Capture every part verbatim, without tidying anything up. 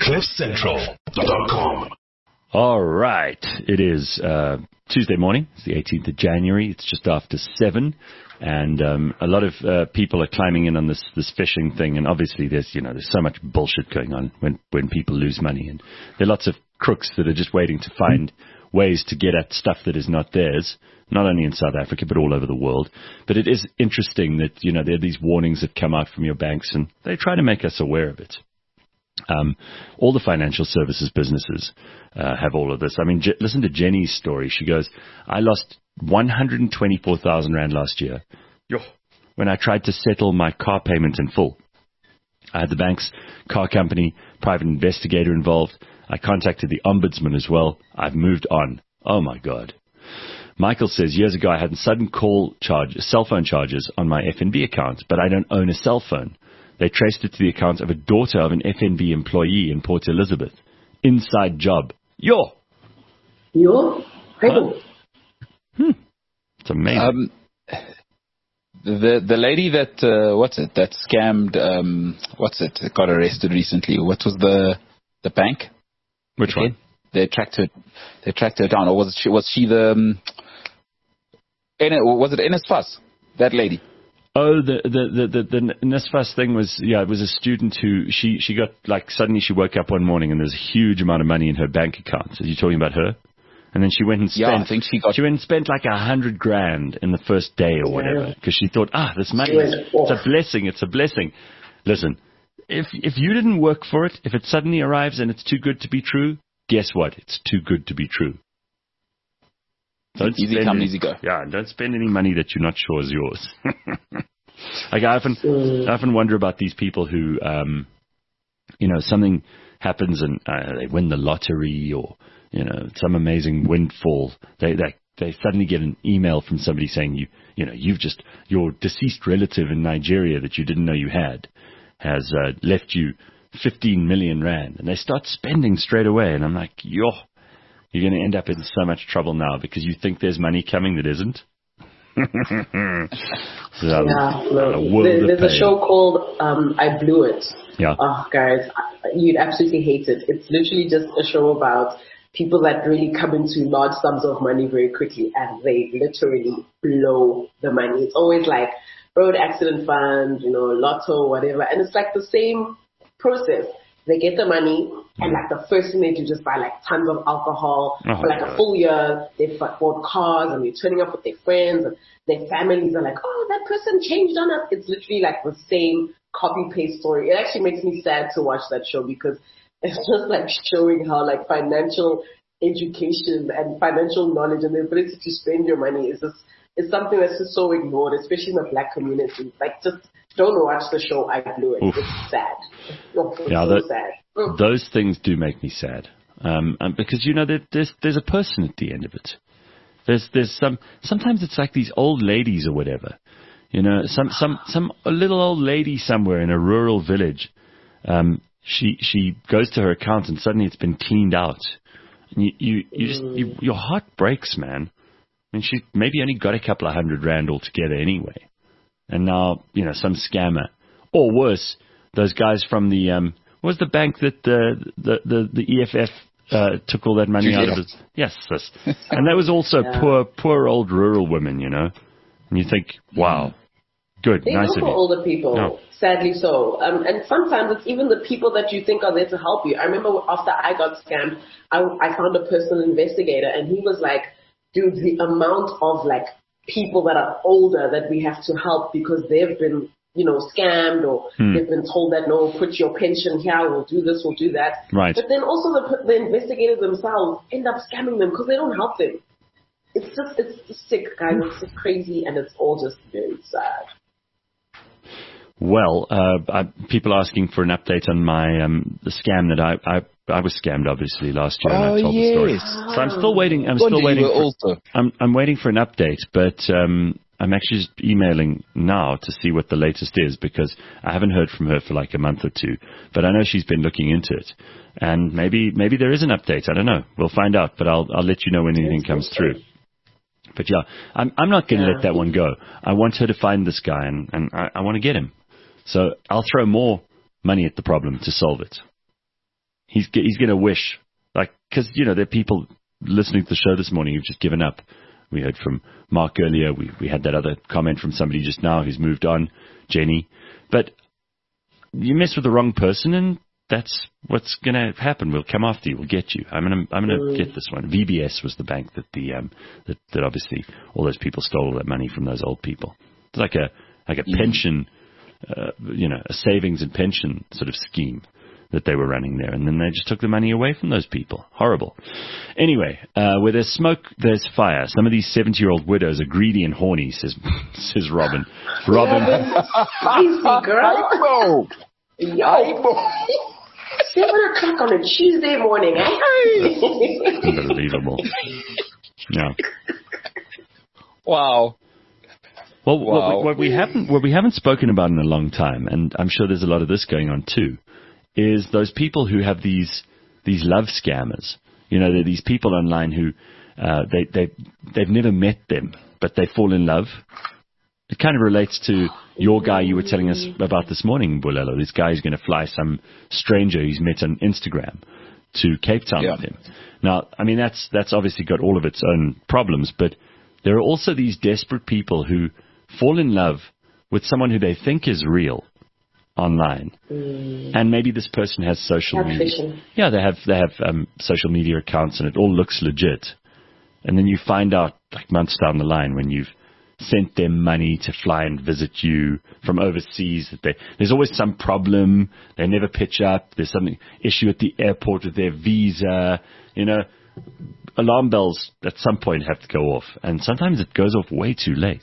cliff central dot com. All right. It is uh, Tuesday morning. It's the eighteenth of January. It's just after seven. And um, a lot of uh, people are climbing in on this, this fishing thing. And obviously there's, you know, there's so much bullshit going on when, when people lose money. And there are lots of crooks that are just waiting to find ways to get at stuff that is not theirs, not only in South Africa, but all over the world. But it is interesting that, you know, there are these warnings that come out from your banks, and they try to make us aware of it. Um, all the financial services businesses uh, have all of this. I mean, J- listen to Jenny's story. She goes, I lost one hundred twenty-four thousand rand last year Yo. when I tried to settle my car payment in full. I had the bank's car company, private investigator involved. I contacted the ombudsman as well. I've moved on. Oh, my God. Michael says, years ago I had sudden call charge, cell phone charges on my F N B account, but I don't own a cell phone. They traced it to the account of a daughter of an F N B employee in Port Elizabeth. Inside job. Yo. Yo? Huh? Hmm. It's amazing. Um, the the lady that, uh, what's it, that scammed, um, what's it, got arrested recently. What was the the bank? Which okay. one? They tracked her, they tracked her down. Or was she, was she the, um, was it N S F A S? That lady? Oh, the the the the, the N S F A S thing was, yeah, it was a student who she she got, like, suddenly she woke up one morning and there's a huge amount of money in her bank account. Are you talking about her? And then she went and spent. Yeah, I think she got. She went and spent like a hundred grand in the first day or whatever, because she thought, ah, this money, is, it's a blessing, it's a blessing. Listen, if if you didn't work for it, if it suddenly arrives and it's too good to be true, guess what? It's too good to be true. Don't easy come, easy go. Yeah, don't spend any money that you're not sure is yours. Like I often, I often wonder about these people who, um, you know, something happens and uh, they win the lottery, or, you know, some amazing windfall. They they they suddenly get an email from somebody saying, you you know, you've just, your deceased relative in Nigeria that you didn't know you had has uh, left you fifteen million rand, and they start spending straight away. And I'm like, yo, you're going to end up in so much trouble now because you think there's money coming that isn't. so, yeah, no, there, there's a show called um, I Blew It. Yeah. Oh, guys, you'd absolutely hate it. It's literally just a show about people that really come into large sums of money very quickly, and they literally blow the money. It's always like road accident fund, you know, lotto, whatever, and it's like the same process. They get the money, and like the first thing they do, just buy like tons of alcohol oh, for like God. a full year. They've bought cars, and they're turning up with their friends, and their families are like, oh, that person changed on us. It's literally like the same copy paste story. It actually makes me sad to watch that show, because it's just like showing how like financial education and financial knowledge and the ability to spend your money is just is something that's just so ignored, especially in the black community. Like, just don't watch the show I Blew It. Oof. It's sad. It's yeah, so that, sad. Those things do make me sad, um, and because, you know, there, there's there's a person at the end of it. There's there's some sometimes it's like these old ladies or whatever, you know, some some some a little old lady somewhere in a rural village. Um, she she goes to her account and suddenly it's been cleaned out, and you you, you just you, your heart breaks, man. I mean, she maybe only got a couple of hundred rand altogether anyway. And now, you know, some scammer. Or worse, those guys from the, um, what was the bank that uh, the, the, the E F F uh, took all that money Yeah. out of it? Yes, yes. And that was also yeah. poor, poor old rural women, you know. And you think, wow, good, They nice go of for you. older people, No. sadly so. Um, and sometimes it's even the people that you think are there to help you. I remember after I got scammed, I, I found a personal investigator, and he was like, dude, the amount of like people that are older that we have to help because they've been, you know, scammed, or hmm. they've been told that, no, put your pension here, we'll do this, we'll do that. Right. But then also the, the investigators themselves end up scamming them because they don't help them. It's just, it's just sick, guys. It's just crazy, and it's all just very sad. Well, uh, I, people asking for an update on my um, the scam that I, I I was scammed obviously last year, and Oh, I told the story. yes. So I'm still waiting. I'm Wonder still you waiting. were For, also. I'm I'm waiting for an update, but um, I'm actually just emailing now to see what the latest is, because I haven't heard from her for like a month or two. But I know she's been looking into it, and maybe maybe there is an update. I don't know. We'll find out, but I'll I'll let you know when anything comes through. But yeah, I'm I'm not going to Yeah. let that one go. I want her to find this guy, and, and I, I want to get him. So I'll throw more money at the problem to solve it. he's he's going to wish, like, because, you know, there are people listening to the show this morning who've just given up. We heard from Mark earlier. We we had that other comment from somebody just now who's moved on, Jenny. But you mess with the wrong person, and that's what's going to happen. We'll come after you. We'll get you. I'm going to I'm going to mm. get this one. V B S was the bank that the um that, that obviously all those people stole all that money from those old people. It's like a like a mm. pension, uh, you know, a savings and pension sort of scheme that they were running there, and then they just took the money away from those people. Horrible. Anyway, uh, where there's smoke, there's fire. Some of these seventy-year-old widows are greedy and horny, says says Robin. Robin, spicy girl. Yo, seven o'clock on a Tuesday morning. Eh? Unbelievable. Yeah. Wow. Well, wow. What, we, what we haven't what we haven't spoken about in a long time, and I'm sure there's a lot of this going on too, is those people who have these these love scammers. You know, they're these people online who uh, they they they've never met them, but they fall in love. It kind of relates to your guy you were telling us about this morning, Bulelo. This guy is going to fly some stranger he's met on Instagram to Cape Town yeah. with him. Now, I mean, that's that's obviously got all of its own problems, but there are also these desperate people who fall in love with someone who they think is real online, mm. and maybe this person has social Catfishing. media. Yeah, they have they have um, social media accounts, and it all looks legit. And then you find out like months down the line when you've sent them money to fly and visit you from overseas that they, there's always some problem. They never pitch up. There's some issue at the airport with their visa. You know, alarm bells at some point have to go off, and sometimes it goes off way too late.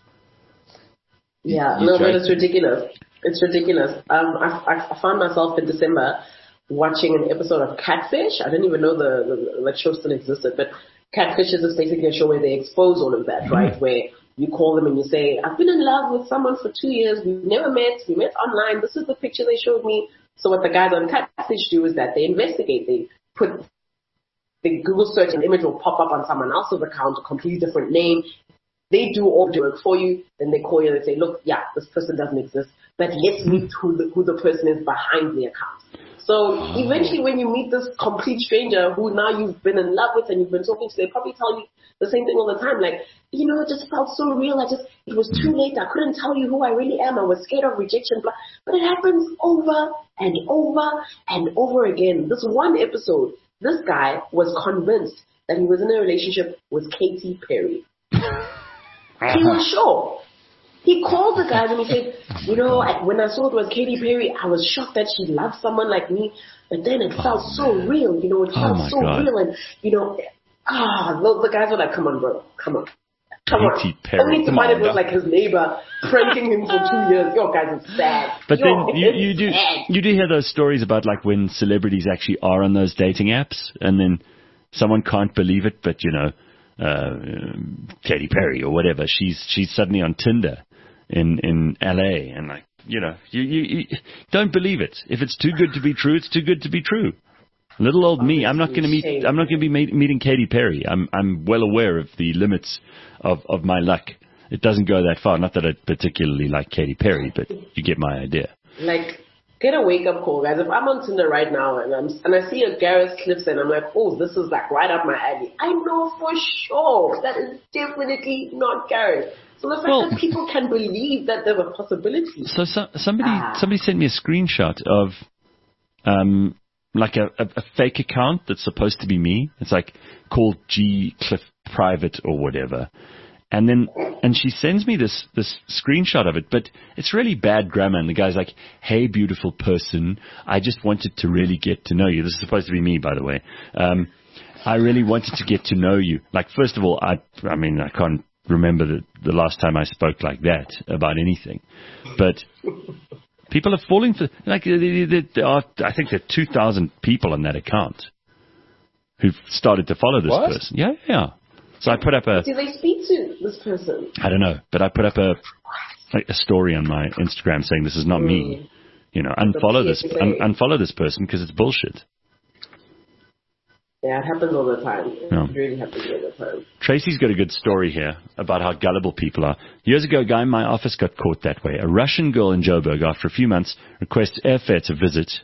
Yeah, no, but it's ridiculous. It's ridiculous. Um, I, I found myself in December watching an episode of Catfish. I didn't even know the, the that show still existed, but Catfish is just basically a show where they expose all of that, mm-hmm. right? Where you call them and you say, I've been in love with someone for two years. We've never met. We met online. This is the picture they showed me. So what the guys on Catfish do is that they investigate. They put the Google search, an image will pop up on someone else's account, a completely different name. They do all the work for you. Then they call you and they say, look, yeah, this person doesn't exist, but let's meet who the, who the person is behind the account. So eventually when you meet this complete stranger who now you've been in love with and you've been talking to, they probably tell you the same thing all the time. Like, you know, it just felt so real. I just, it was too late. I couldn't tell you who I really am. I was scared of rejection. But, but it happens over and over and over again. This one episode, this guy was convinced that he was in a relationship with Katy Perry. He was sure. He called the guys and he said, you know, I, when I saw it was Katy Perry, I was shocked that she loved someone like me. But then it felt oh, so real, you know, it felt oh so God. real. And, you know, ah, the, the guys were like, come on, bro, come on. Come Katy on. Perry. Only to find it was like his neighbor pranking him for two years. Yo, guys, it's sad. But Yo, then you, you do sad. you do hear those stories about like when celebrities actually are on those dating apps and then someone can't believe it, but, you know, uh, Katy Perry or whatever, she's she's suddenly on Tinder in in L A, and like, you know, you, you, you don't believe it. If it's too good to be true, it's too good to be true. Little old me, I'm not going to meet. I'm not going to be meet, meeting Katy Perry. I'm I'm well aware of the limits of of my luck. It doesn't go that far. Not that I particularly like Katy Perry, but you get my idea. Like, get a wake up call, guys. If I'm on Tinder right now and I'm and I see a Gareth Clipson, I'm like, oh, this is like right up my alley. I know for sure that is definitely not Gareth. So the fact well, that people can believe that there's a possibility. So, so somebody ah. somebody sent me a screenshot of um like a, a, a fake account that's supposed to be me. It's like called G Cliff Private or whatever. And then, and she sends me this, this screenshot of it, but it's really bad grammar. And the guy's like, hey, beautiful person, I just wanted to really get to know you. This is supposed to be me, by the way. Um, I really wanted to get to know you. Like, first of all, I, I mean, I can't remember the, the last time I spoke like that about anything, but people are falling for, like, there are, I think there are two thousand people on that account who've started to follow this what? person. Yeah, yeah. So I put up a... Do they speak to this person? I don't know, but I put up a a story on my Instagram saying this is not mm. me. You know, unfollow this un, unfollow this person because it's bullshit. Yeah, it happens all the time. It yeah. really happens all the time. Tracy's got a good story here about how gullible people are. Years ago, a guy in my office got caught that way. A Russian girl in Joburg, after a few months, requests airfare to visit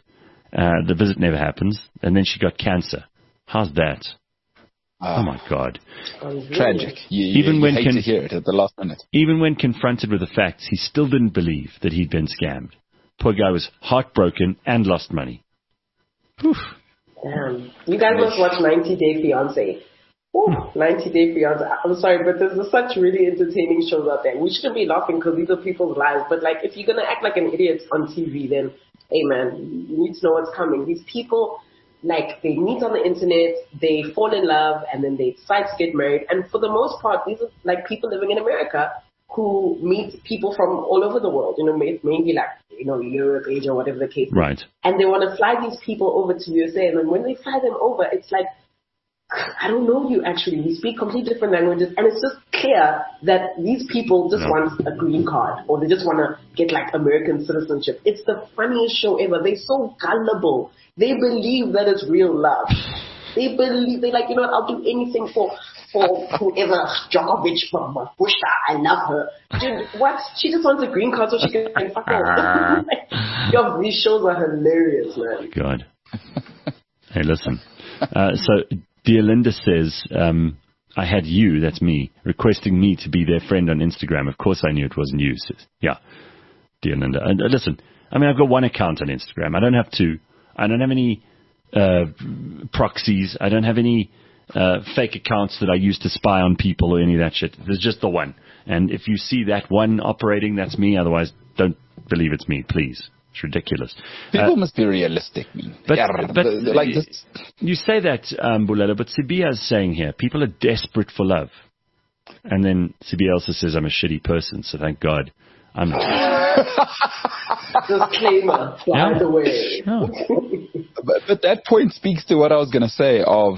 Uh, the visit never happens. And then she got cancer. How's that? Uh, oh, my God. Tragic. You, you, even you when hate con- to hear it at the last minute. Even when confronted with the facts, he still didn't believe that he'd been scammed. Poor guy was heartbroken and lost money. Whew. Damn. You guys must watch ninety Day Fiancé. Ooh, ninety Day Fiancé. I'm sorry, but there's such really entertaining shows out there. We shouldn't be laughing because these are people's lives. But like, if you're gonna act like an idiot on T V, then hey man, you need to know what's coming. These people, like, they meet on the internet, they fall in love, and then they decide to get married. And for the most part, these are like people living in America who meet people from all over the world. You know, mainly like you know Europe, Asia, whatever the case is. Right. And they want to fly these people over to U S A, and then when they fly them over, it's like, I don't know you actually. We speak completely different languages, and it's just clear that these people just no. want a green card, or they just want to get like American citizenship. It's the funniest show ever. They're so gullible. They believe that it's real love. They believe, they're like, you know what, I'll do anything for for whoever, Djokovic from Bushta. I love her. Dude, what? She just wants a green card so she can fuck off. Yo, these shows are hilarious, man. God. Hey, listen. Uh, so, Dear Linda says, um, I had you, that's me, requesting me to be their friend on Instagram. Of course I knew it wasn't you. Says, yeah, Dear Linda. And uh, listen, I mean, I've got one account on Instagram. I don't have two. I don't have any uh, proxies. I don't have any uh, fake accounts that I use to spy on people or any of that shit. There's just the one. And if you see that one operating, that's me. Otherwise, don't believe it's me, please. It's ridiculous. People uh, must be realistic. But, yeah, but like this. You say that, um, Bulelo, but Sibia is saying here, people are desperate for love. And then Sibia also says, I'm a shitty person, so thank God I'm not. Disclaimer, by yeah. the way. No. but, but that point speaks to what I was going to say of,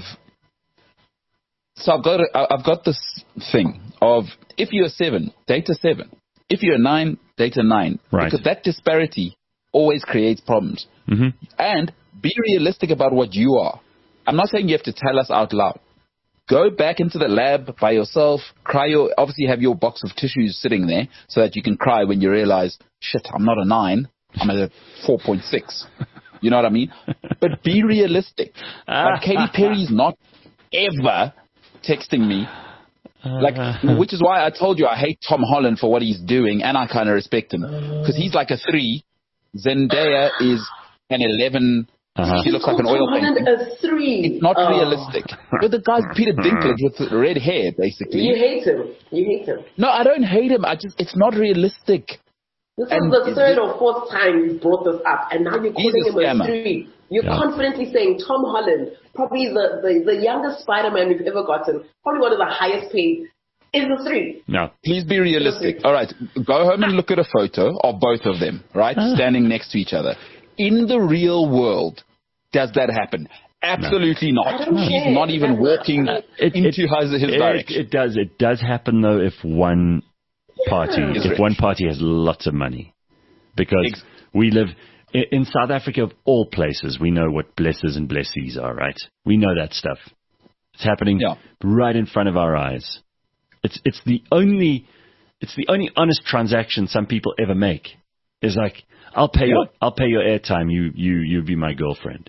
so I've got, a, I've got this thing of, if you're a seven, date a seven. If you're a nine, date a nine. Right. Because that disparity always creates problems. Mm-hmm. And be realistic about what you are. I'm not saying you have to tell us out loud. Go back into the lab by yourself, cry your, obviously have your box of tissues sitting there so that you can cry when you realize, shit, I'm not a nine, I'm at a four point six. You know what I mean? But be realistic. Like Katy Perry's not ever texting me. Like, which is why I told you I hate Tom Holland for what he's doing, and I kind of respect him. Because he's like a three. Zendaya is an eleven. Uh-huh. She looks like an oil painting. A three. It's not oh. realistic. But the guy's Peter Dinklage with red hair, basically. You hate him. You hate him. No, I don't hate him. I just, it's not realistic. This and is the third or fourth time you've brought this up, and now you're calling him a, a three. You're yeah. confidently saying Tom Holland, probably the, the, the youngest Spider-Man we've ever gotten, probably one of the highest paid, is a three. No. Please be realistic. All right, go home and look at a photo of both of them, right, uh. standing next to each other. In the real world, does that happen? Absolutely no. not. He's care. not even walking uh, it, into it, his, his it, direction. It does. It does happen, though, if one party, yeah. if rich. one party has lots of money. Because Ex- we live... In South Africa, of all places, we know what blessers and blessees are, right? We know that stuff. It's happening yeah. right in front of our eyes. It's it's the only it's the only honest transaction some people ever make. Is like, I'll pay yeah. your I'll pay your airtime. You you you be my girlfriend.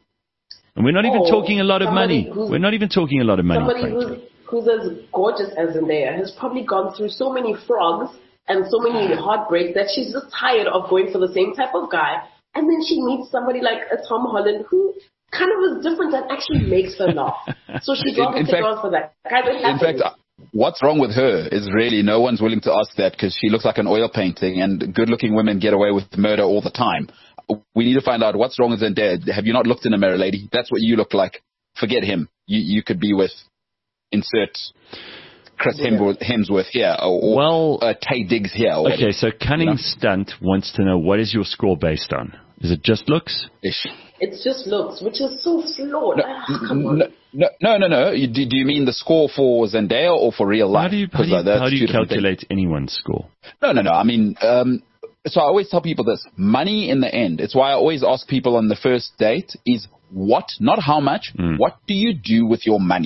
And we're not even oh, talking a lot of money. We're not even talking a lot of money. Somebody who's, who's as gorgeous as Zendaya has probably gone through so many frogs and so many heartbreaks that she's just tired of going for the same type of guy. And then she meets somebody like a Tom Holland who kind of is different and actually makes her laugh. So she goes and goes for that. In fact, what's wrong with her is really no one's willing to ask that because she looks like an oil painting and good-looking women get away with murder all the time. We need to find out what's wrong with Zendaya. Have you not looked in the mirror, lady? That's what you look like. Forget him. You, you could be with insert... Chris yeah. Hemsworth here, or, or well, uh, Tay Diggs here. Or okay, so Cunning you know? Stunt wants to know, what is your score based on? Is it just looks? Ish. It's just looks, which is so flawed. No, ah, come on. no, no, no. no. You, do, do you mean the score for Zendaya or for real life? How do you, how do you, uh, how do you calculate anyone's score? No, no, no. I mean, um, so I always tell people this. Money in the end. It's why I always ask people on the first date is what, not how much, mm. what do you do with your money?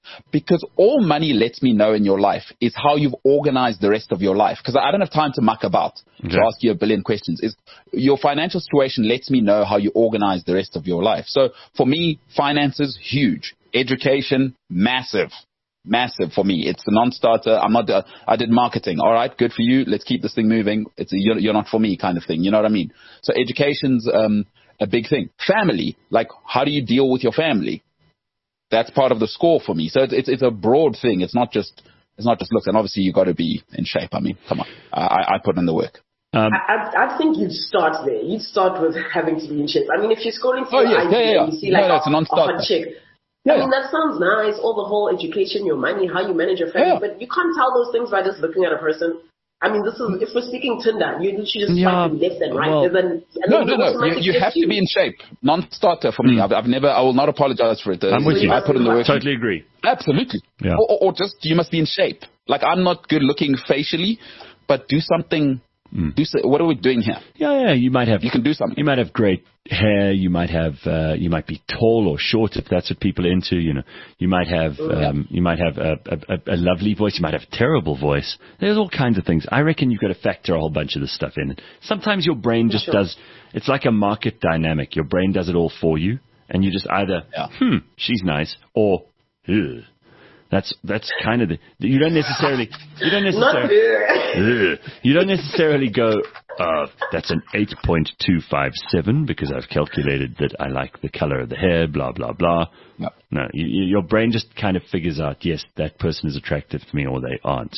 Because all money lets me know in your life is how you've organized the rest of your life. Because I don't have time to muck about Okay. to ask you a billion questions. Is your financial situation lets me know how you organize the rest of your life. So for me, finances, huge. Education, massive. Massive for me. It's a non-starter. I'm not, uh, I did marketing. All right, good for you. Let's keep this thing moving. It's a, you're, you're not for me kind of thing. You know what I mean? So education's um, a big thing. Family, like how do you deal with your family? That's part of the score for me. So it's, it's, it's a broad thing. It's not just, it's not just looks. And obviously you got to be in shape. I mean, come on. I, I put in the work. Um, I, I think you'd start there. You'd start with having to be in shape. I mean, if you're scrolling through Oh, yeah, I G yeah, yeah. and you see No, like no, it's a a, non-starter. a hot chick, Yeah. I mean, that sounds nice, all the whole education, your money, how you manage your family, Yeah. but you can't tell those things by just looking at a person. I mean, this is, if we're speaking Tinder, you literally just Yeah, swipe left and right. well- and then, and No, then no, no. You, automatically you get have to be in shape. Non-starter for me. Mm. I've, I've never, I will not apologize for it. Uh, I'm with you. I put in the work. Totally agree. Absolutely. Yeah. Or, or, or just, you must be in shape. Like, I'm not good looking facially, but do something. Mm. Do so, what are we doing here? Yeah, yeah. You might have You can do something. You might have great hair. You might have uh, you might be tall or short if that's what people are into. You know, you might have um, you might have a, a, a lovely voice. You might have a terrible voice. There's all kinds of things. I reckon you've got to factor a whole bunch of this stuff in. Sometimes your brain just Sure. does. It's like a market dynamic. Your brain does it all for you, and you just either Yeah. hmm, she's nice, or ugh. That's that's kind of the. You don't necessarily. You don't Not necessarily. there. Ugh. You don't necessarily go, uh, that's an eight point two five seven because I've calculated that I like the color of the hair, blah, blah, blah. No. No, you, you, your brain just kind of figures out, yes, that person is attractive to me or they aren't.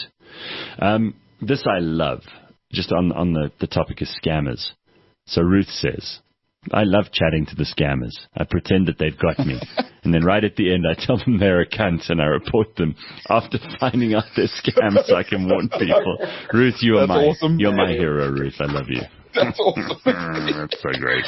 Um, this I love, just on, on the, the topic of scammers. So Ruth says, I love chatting to the scammers. I pretend that they've got me. And then right at the end, I tell them they're a cunt and I report them after finding out they're scams so I can warn people. Ruth, you are That's my, awesome. you're my hero, Ruth. I love you. That's awesome. That's so great.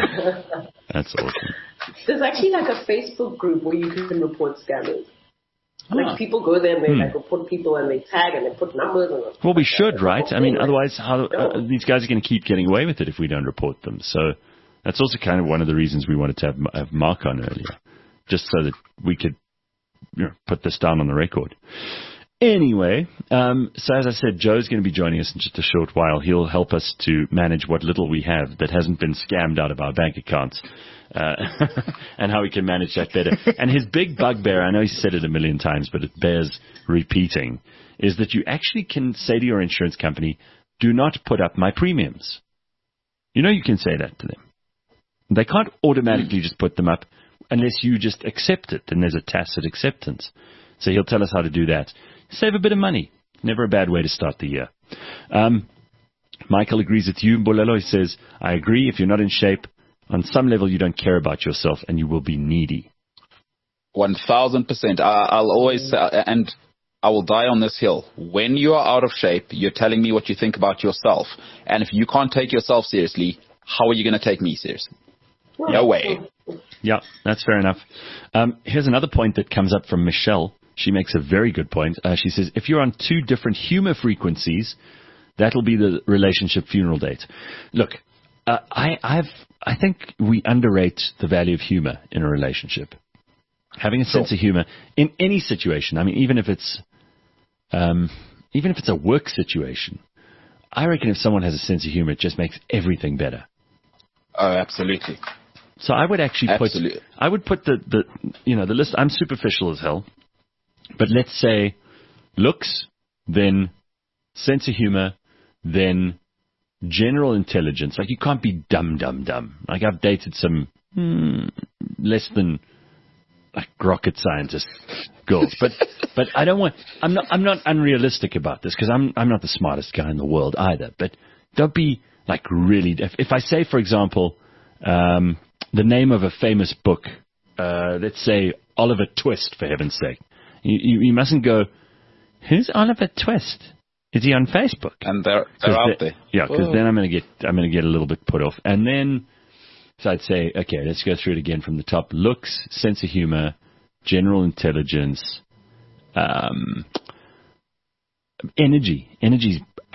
That's awesome. There's actually like a Facebook group where you can report scammers. Like Ah. people go there and they Hmm. like report people and they tag and they put numbers and Well, we should, right? I mean, Anyway. otherwise, how uh, No. these guys are going to keep getting away with it if we don't report them. So that's also kind of one of the reasons we wanted to have, have Mark on earlier, just so that we could, you know, put this down on the record. Anyway, um, so as I said, Joe's going to be joining us in just a short while. He'll help us to manage what little we have that hasn't been scammed out of our bank accounts, uh, and how we can manage that better. And his big bugbear, I know he's said it a million times, but it bears repeating, is that you actually can say to your insurance company, do not put up my premiums. You know you can say that to them. They can't automatically just put them up unless you just accept it, and there's a tacit acceptance. So he'll tell us how to do that. Save a bit of money. Never a bad way to start the year. Um, Michael agrees with you. Bolelo, he says, I agree. If you're not in shape, on some level you don't care about yourself and you will be needy. One thousand percent. I'll always say, and I will die on this hill. When you are out of shape, you're telling me what you think about yourself. And if you can't take yourself seriously, how are you going to take me seriously? No way. Yeah, that's fair enough. Um, here's another point that comes up from Michelle. She makes a very good point. Uh, she says, if you're on two different humor frequencies, that'll be the relationship funeral date. Look, uh, I, I've, I think we underrate the value of humor in a relationship. Having a sense of humor in any situation. I mean, even if it's, um, even if it's a work situation, I reckon if someone has a sense of humor, it just makes everything better. Oh, absolutely. So I would actually put, Absolutely. I would put the, the, you know, the list. I'm superficial as hell, but let's say looks, then sense of humor, then general intelligence. Like you can't be dumb, dumb, dumb. Like I've dated some hmm, less than like rocket scientist girls, but but I don't want. I'm not. I'm not unrealistic about this because I'm I'm not the smartest guy in the world either. But don't be like really. If, if I say, for example, um, the name of a famous book, uh, let's say Oliver Twist, for heaven's sake, you, you, you mustn't go, who's Oliver Twist? Is he on Facebook? And they're, they're out there. Yeah, because Oh. then I'm going to get I'm going to get a little bit put off. And then, so I'd say, okay, let's go through it again from the top. Looks, sense of humor, general intelligence, um, energy. Energy's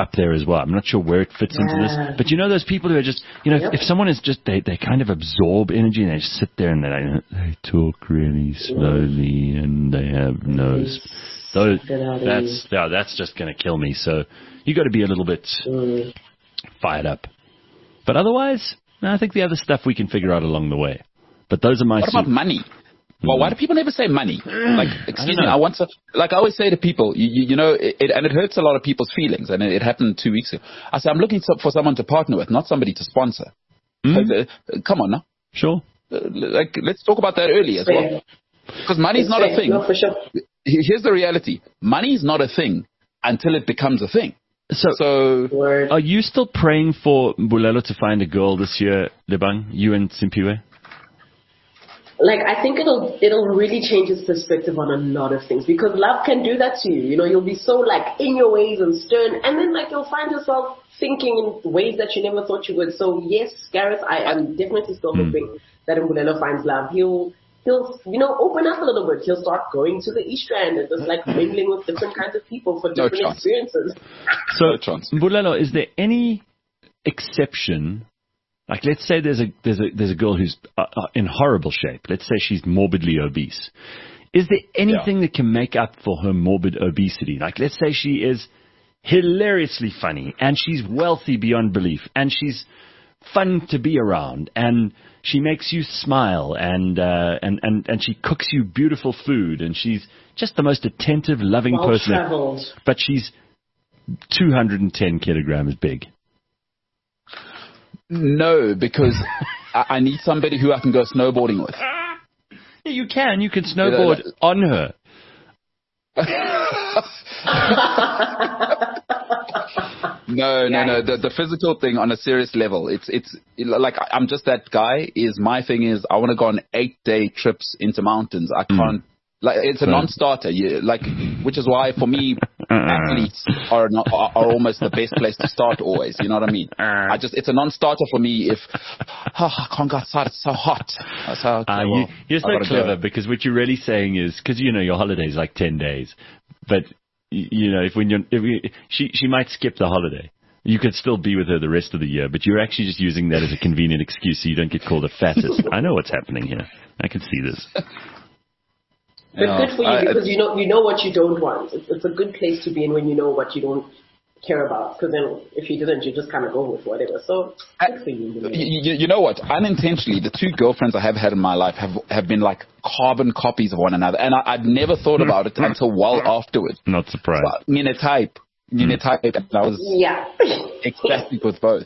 up there as well. I'm not sure where it fits Yeah. into this, but you know those people who are just, you know, Yep. if, if someone is just, they, they kind of absorb energy and they just sit there and they, they talk really slowly and they have no, those, that's, yeah, that's just going to kill me. So you got to be a little bit Mm. fired up. But otherwise, no, I think the other stuff we can figure out along the way. But those are my... What about money? Well, why do people never say money? Like, excuse I me, I want to, like I always say to people, you, you, you know, it, it, and it hurts a lot of people's feelings, and it, it happened two weeks ago. I said, I'm looking for someone to partner with, not somebody to sponsor. Mm. Like, uh, come on now. Sure. Uh, like, let's talk about that early as well. Because money is not a thing. No, for sure. Here's the reality. Money is not a thing until it becomes a thing. So, So, Word. are you still praying for Mbulelo to find a girl this year, Lebang? You and Simpiwe? Like, I think it'll it'll really change his perspective on a lot of things, because love can do that to you. You know, you'll be so like in your ways and stern, and then like you'll find yourself thinking in ways that you never thought you would. So yes, Gareth, I am definitely still Mm. hoping that Mbulelo finds love. He'll he'll you know open up a little bit. He'll start going to the East Rand and just like mingling with different kinds of people for No different chance. experiences. So, No chance. Mbulelo, is there any exception? Like, let's say there's a there's a there's a girl who's uh, uh, in horrible shape. Let's say she's morbidly obese. Is there anything that can make up for her morbid obesity? Like, let's say she is hilariously funny and she's wealthy beyond belief and she's fun to be around and she makes you smile and uh, and and and she cooks you beautiful food and she's just the most attentive, loving Well person. traveled. But she's two hundred ten kilograms big. no, because I, I need somebody who I can go snowboarding with. Yeah, you can. You can snowboard Yeah, on her. No, no, no. The, the physical thing on a serious level. It's, it's like I'm just that guy. Is my thing is I want to go on eight day trips into mountains. I can't. Like it's a Right. non-starter. You, like, which is why for me, athletes are not are, are almost the best place to start. Always, you know what I mean? I just it's a non-starter for me. If oh, I can't go outside, it's so hot. So, okay, Uh, well, you, you're I so gotta clever go. because what you're really saying is because you know your holiday is like ten days, but y- you know if when you're if you, she she might skip the holiday. You could still be with her the rest of the year, but you're actually just using that as a convenient excuse so you don't get called a fattest. I know what's happening here. I can see this. But Yeah, good for you I- because you know you know what you don't want. It's, it's a good place to be in when you know what you don't care about. Because then if you didn't, you just kind of go with whatever. So good for you. You, you, you know what? Unintentionally, the two girlfriends I have had in my life have have been like carbon copies of one another, and I, I'd never thought about it until well afterwards. Not surprised. So, Nina type, Nina type, and I was Yeah. ecstatic with both.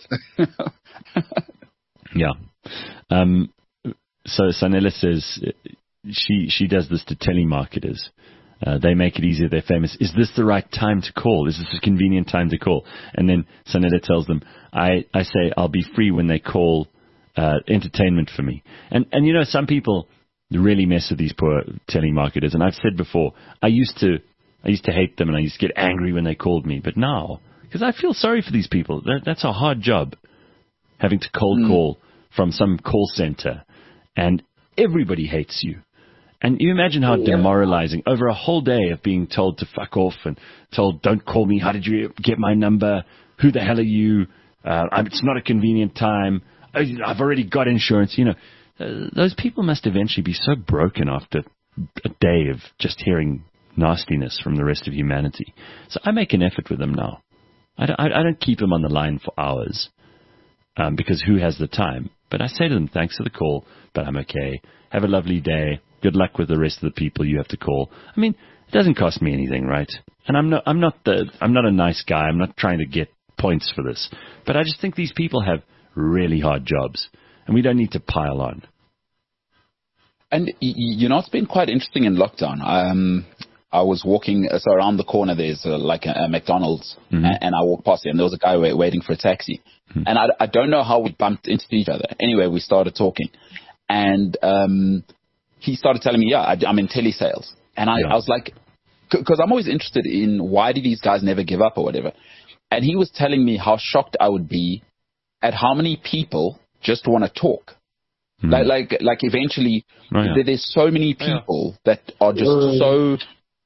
Yeah. Um, so Sanela says uh, she she does this to telemarketers. Uh, they make it easier. They're famous. Is this the right time to call? Is this a convenient time to call? And then Sanela tells them, I, I say I'll be free when they call uh, entertainment for me. And and you know some people really mess with these poor telemarketers. And I've said before, I used to I used to hate them and I used to get angry when they called me. But now, because I feel sorry for these people, that, that's a hard job, having to cold Mm. call from some call center, and everybody hates you. And you imagine how Yeah. demoralizing over a whole day of being told to fuck off and told, don't call me. How did you get my number? Who the hell are you? Uh, I'm, it's not a convenient time. Oh, you know, I've already got insurance. You know, uh, those people must eventually be so broken after a day of just hearing nastiness from the rest of humanity. So I make an effort with them now. I don't, I, I don't keep them on the line for hours um, because who has the time? But I say to them, thanks for the call, but I'm okay. Have a lovely day. Good luck with the rest of the people you have to call. I mean, it doesn't cost me anything, right? And I'm not, I'm not the, I'm not a nice guy. I'm not trying to get points for this. But I just think these people have really hard jobs, and we don't need to pile on. And y- y- you know, it's been quite interesting in lockdown. Um, I was walking, uh, so around the corner there's uh, like a, a McDonald's, Mhm. and, and I walked past it, and there was a guy wait, waiting for a taxi. Mhm. And I, I don't know how we bumped into each other. Anyway, we started talking, and um, he started telling me, yeah, I, I'm in telesales. And I, Yeah. I was like, because I'm always interested in why do these guys never give up or whatever. And he was telling me how shocked I would be at how many people just want to talk. Mhm. Like, like, like eventually, Oh, yeah. there, there's so many people that are just Mm. so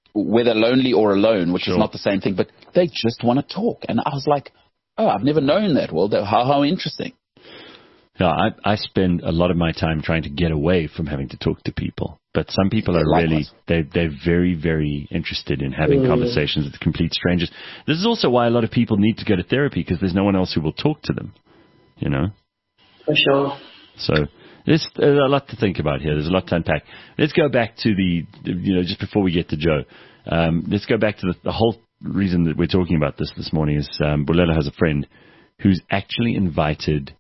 whether lonely or alone, which Sure. is not the same thing, but they just want to talk. And I was like, oh, I've never known that world. How, how interesting. Yeah, I, I spend a lot of my time trying to get away from having to talk to people. But some people are Likewise. really, they, they're very, very interested in having Mm. conversations with complete strangers. This is also why a lot of people need to go to therapy, because there's no one else who will talk to them, you know? For sure. So there's, there's a lot to think about here. There's a lot to unpack. Let's go back to the, you know, just before we get to Joe, um, let's go back to the, the whole reason that we're talking about this this morning is um, Bulelo has a friend who's actually invited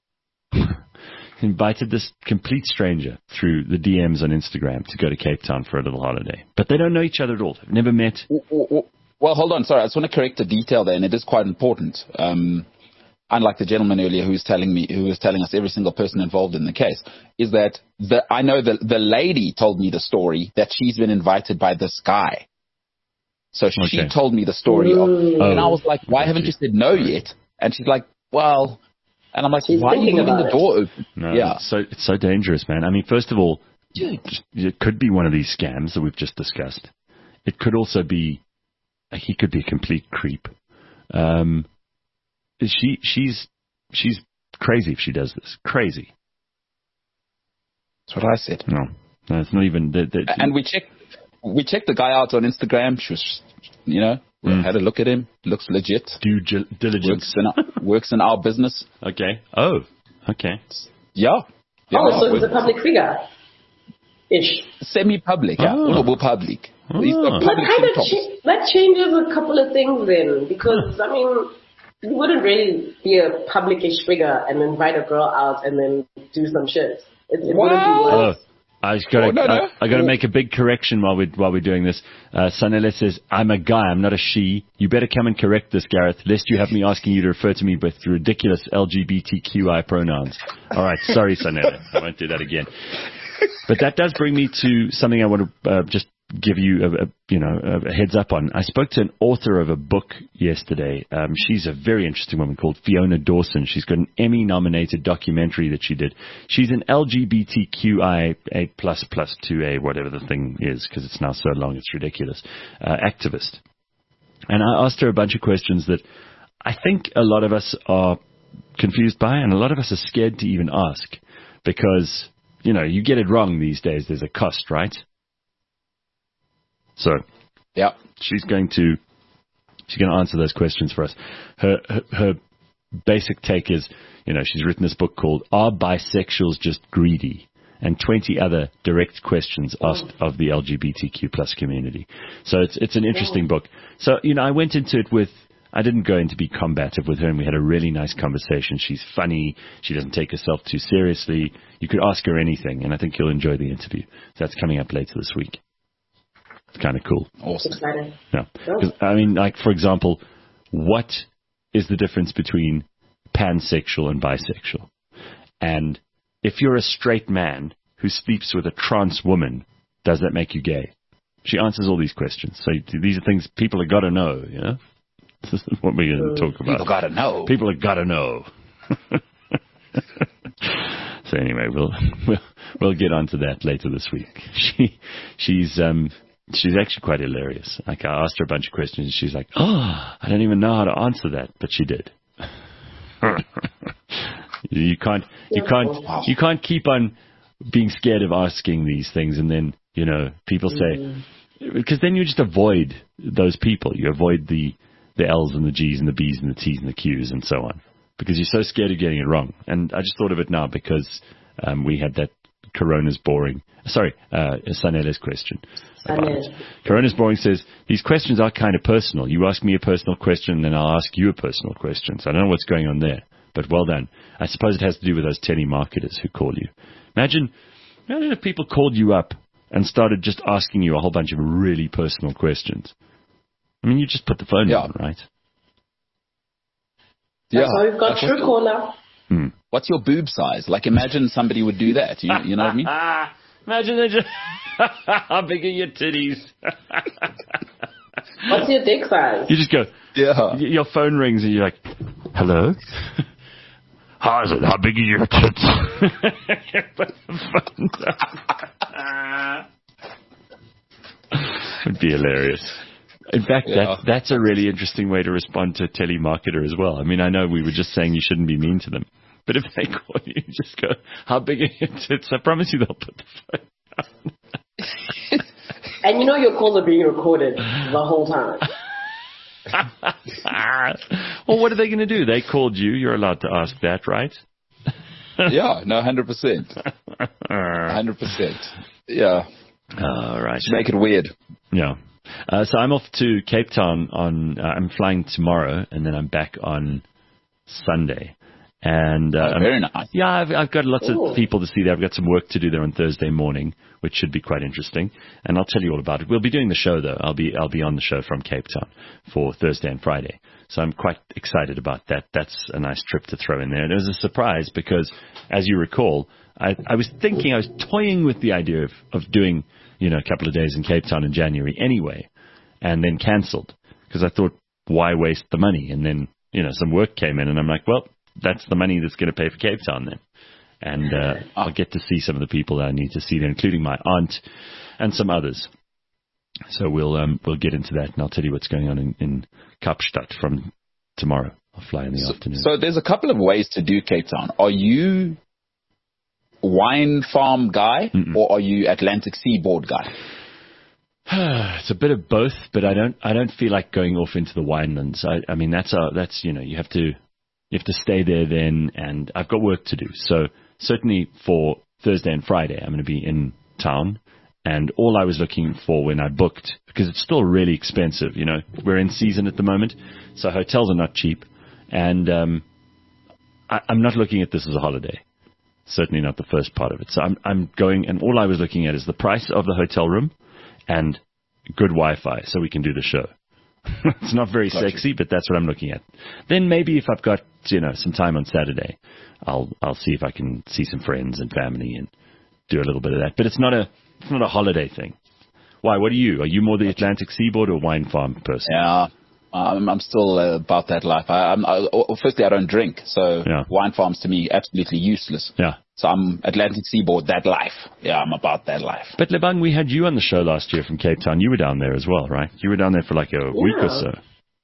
invited this complete stranger through the D Ms on Instagram to go to Cape Town for a little holiday. But they don't know each other at all. They've never met. Well, hold on. Sorry, I just want to correct a detail there, and it is quite important. Um, unlike the gentleman earlier who was telling me, who was telling us every single person involved in the case, is that the, I know the, the lady told me the story that she's been invited by this guy. So she Okay. told me the story of, Mm. and I was like, why haven't you said no yet? And she's like, well, and I'm like, She's why are you thinking leaving about the it. door open? No, Yeah. it's so it's so dangerous, man. I mean, first of all, it could be one of these scams that we've just discussed. It could also be he could be a complete creep. Um, she she's she's crazy if she does this. Crazy. That's what I said. No, no, it's not even. The, the, And we checked, we checked the guy out on Instagram. She was, you know, Mm. had a look at him. Looks legit. due gil- diligence. Works in our, works in our business. Okay. Oh. Okay. Yeah. yeah Oh, so he's works- a public figure. Ish. semi-public. Yeah. Oh. Oh. No, public. He's Oh. got That public kind of symptoms. cha- that changes a couple of things then, because I mean, you wouldn't really be a publicish figure and invite a girl out and then do some shit. It, it wouldn't be Oh, worse. I got to Oh, no, no. I, I got to make a big correction while we while we're doing this. Uh, Sanele says, "I'm a guy. I'm not a she. You better come and correct this, Gareth, lest you have me asking you to refer to me with ridiculous L G B T Q I pronouns." All right, sorry, Sanele. I won't do that again. But that does bring me to something I want to uh, just give you a, a you know a heads up on. I spoke to an author of a book yesterday. Um, she's a very interesting woman called Fiona Dawson. She's got an Emmy-nominated documentary that she did. She's an L G B T Q I A plus plus two A, whatever the thing is, because it's now so long it's ridiculous, uh, activist. And I asked her a bunch of questions that I think a lot of us are confused by, and a lot of us are scared to even ask, because you know you get it wrong these days. There's a cost, right? So Yeah. she's going to she's going to answer those questions for us. Her, her her basic take is, you know, she's written this book called "Are Bisexuals Just Greedy?" and twenty other direct questions asked of the L G B T Q plus community. So it's it's an interesting book. So you know, I went into it with. I didn't go in to be combative with her, and we had a really nice conversation. She's funny. She doesn't take herself too seriously. You could ask her anything, and I think you'll enjoy the interview. That's coming up later this week. It's kind of cool. Awesome. Exciting. Yeah. 'Cause, I mean, like, for example, what is the difference between pansexual and bisexual? And if you're a straight man who sleeps with a trans woman, does that make you gay? She answers all these questions. So these are things people have got to know, you know? This is what we're going to talk about. People gotta know. People have got to know. So anyway, we'll, we'll we'll get onto that later this week. She she's um she's actually quite hilarious. Like, I asked her a bunch of questions, and she's like, "Oh, I don't even know how to answer that," but she did. you can't you can't you can't keep on being scared of asking these things, and then you know people say, because then you just avoid those people. You avoid the the L's and the G's and the B's and the T's and the Q's and so on, because you're so scared of getting it wrong. And I just thought of it now because um, we had that Corona's boring. Sorry, uh, Sanele's question. Sanele. Corona's boring says, these questions are kind of personal. You ask me a personal question, and then I'll ask you a personal question. So I don't know what's going on there, but well done. I suppose it has to do with those telemarketers who call you. Imagine, imagine if people called you up and started just asking you a whole bunch of really personal questions. I mean, you just put the phone Yeah. on, right? Yeah. That's why we've got Like, True Caller. Hmm. What's your boob size? Like, imagine somebody would do that. You, you know what I mean? Ah, imagine they just, how big are your titties? What's your dick size? You just go, Yeah. y- your phone rings and you're like, hello? How is it? How big are your tits? Put the phone down. would be hilarious. In fact, Yeah. that, that's a really interesting way to respond to a telemarketer as well. I mean, I know we were just saying you shouldn't be mean to them, but if they call you, you just go, how big are your tits? I promise you they'll put the phone down. And you know your calls are being recorded the whole time. Well, what are they going to do? They called you. You're allowed to ask that, right? Yeah, no, one hundred percent. one hundred percent. Yeah. All right. Make it weird. Yeah. Uh, so I'm off to Cape Town on, uh, I'm flying tomorrow and then I'm back on Sunday. And, uh, Oh, very nice. yeah, I've, I've got lots Ooh. of people to see there. I've got some work to do there on Thursday morning, which should be quite interesting. And I'll tell you all about it. We'll be doing the show though. I'll be, I'll be on the show from Cape Town for Thursday and Friday. So I'm quite excited about that. That's a nice trip to throw in there. And it was a surprise because, as you recall, I, I was thinking, I was toying with the idea of, of doing, you know, a couple of days in Cape Town in January anyway, and then canceled because I thought, why waste the money? And then, you know, some work came in and I'm like, well, that's the money that's going to pay for Cape Town then. And uh, I'll get to see some of the people that I need to see there, including my aunt and some others. So we'll um, we'll get into that, and I'll tell you what's going on in, in Kapstadt from tomorrow. I'll fly in the So, afternoon. so there's a couple of ways to do Cape Town. Are you wine farm guy Mm-mm. or are you Atlantic seaboard guy? It's a bit of both, but I don't I don't feel like going off into the winelands. I, I mean that's a, that's you know you have to you have to stay there then, and I've got work to do. So certainly for Thursday and Friday, I'm going to be in town. And all I was looking for when I booked, because it's still really expensive, you know, we're in season at the moment, so hotels are not cheap. And um, I, I'm not looking at this as a holiday. Certainly not the first part of it. So I'm, I'm going, and all I was looking at is the price of the hotel room and good Wi-Fi so we can do the show. It's not very Gotcha. sexy, but that's what I'm looking at. Then maybe if I've got, you know, some time on Saturday, I'll I'll see if I can see some friends and family and do a little bit of that. But it's not a it's not a holiday thing. Why? What are you? Are you more the Atlantic seaboard or wine farm person? Yeah, I'm, I'm still uh, about that life. I, I'm, I, firstly, I don't drink, so Yeah. wine farms to me absolutely useless. Yeah. So I'm Atlantic seaboard, that life. Yeah, I'm about that life. But Lebang, we had you on the show last year from Cape Town. You were down there as well, right? You were down there for like a week or so.